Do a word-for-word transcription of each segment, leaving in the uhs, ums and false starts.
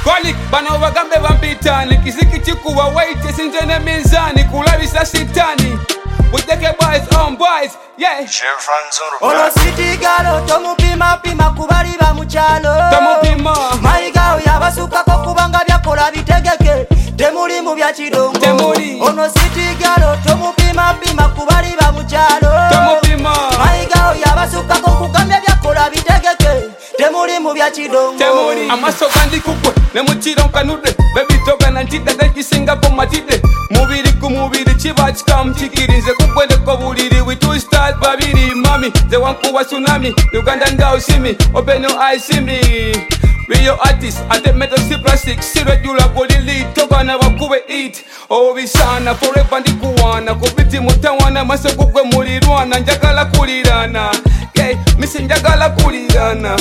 Panic, bana wagambe vampitani kiziki chikuwa waite sinjene mizani kulabisa sitani we take boys on boys, yeah. Ono city galo tomu pima pima kubali ba muchalo Tomu pima Maigao yabasukako kubanga byakola bitegeke temuli mu bya kidongo Temuli Ono city galo tomu pima pima kubali ba muchalo Tomu pima Maigao yabasukako kubanga byakola bitegeke temuli mu bya kidongo Temuli amasoka ndi kukwe ne muchiro kanudde baby toga na ntida dakisinga ko matide mubiri ku mubiri kiba kikamchikirize kukwende ko buliri we two stars babiri mami the one kuwa tsunami Uganda ndao simi open your eyes see me we your artists at the metal si plastic si regular bolili toga na bakube eat oh bisana forever ndi kuwana kubiti mutawana masoko kwe mulirwana njagala kulirana okay misi njagala kulirana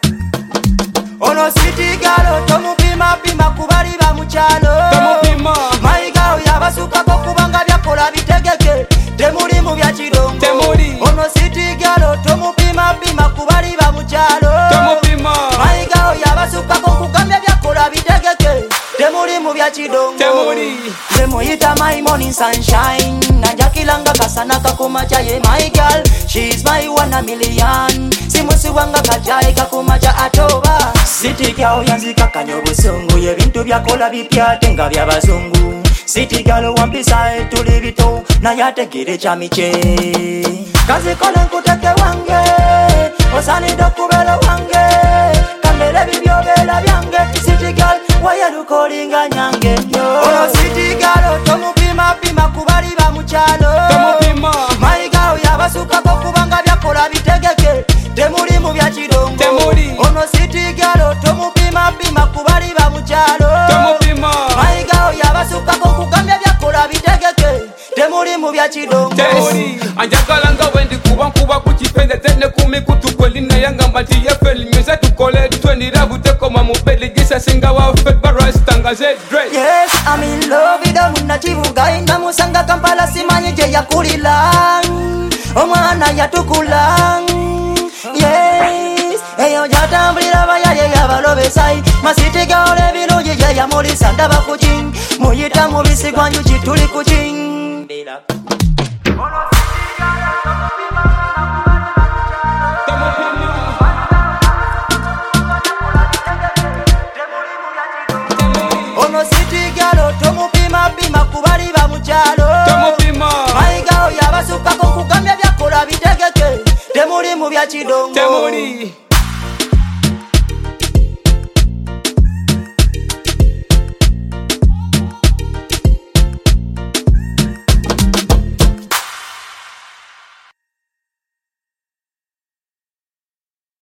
Ono city galo tomu pima pima kubali ba muchalo Tomu pima Maigao yabasukako kubanga byakola bitegeke temuli mu bya kidongo Temuli Ono city galo tomu pima pima kubali ba muchalo Tomu pima Maigao yabasukako kubanga byakola bitegeke temuli mu bya kidongo Temuli Zemuyita my morning sunshine Nanjakilanga kasana kakuma chaye my girl She's my one a million Simusi wanga kajai kakuma cha atoba City girl yanzika kanyo busungu Yebintu byakola bipya tenga bya bazungu City girl wampisa etuli bito Na yategire cha miche Kazi kole nkuteke wange Osani dokubele wange Kambele bibyo bela byange City girl wayalukolinga nyange Ono city girl tomu pima pima kubali ba muchalo Tomu pima Maigao yabasukako kubanga byakola bitegeke temuli mu bya kidongo Temuli Ono city girl tomu pima pima kubali ba muchalo Tomu pima Maigao yabasukako kubanga byakola bitegeke temuli mu bya kidongo Temuli anjagala nga wendi kuba nkuba kukipende tene kumi kutukweli nayanga mbati yefeli nyeze tukole twendira butekoma mubeli gisa singa waffe barastanga zedre Yes, I'm in love with them na chibuga inda musanga Kampala simanye je yakulila omwana yatukula Yes, eyo jatambulira bayaye yabalobesai masite gaole birungi je yamulisa ndaba kuking muyita mubisi gwanju kituli kuking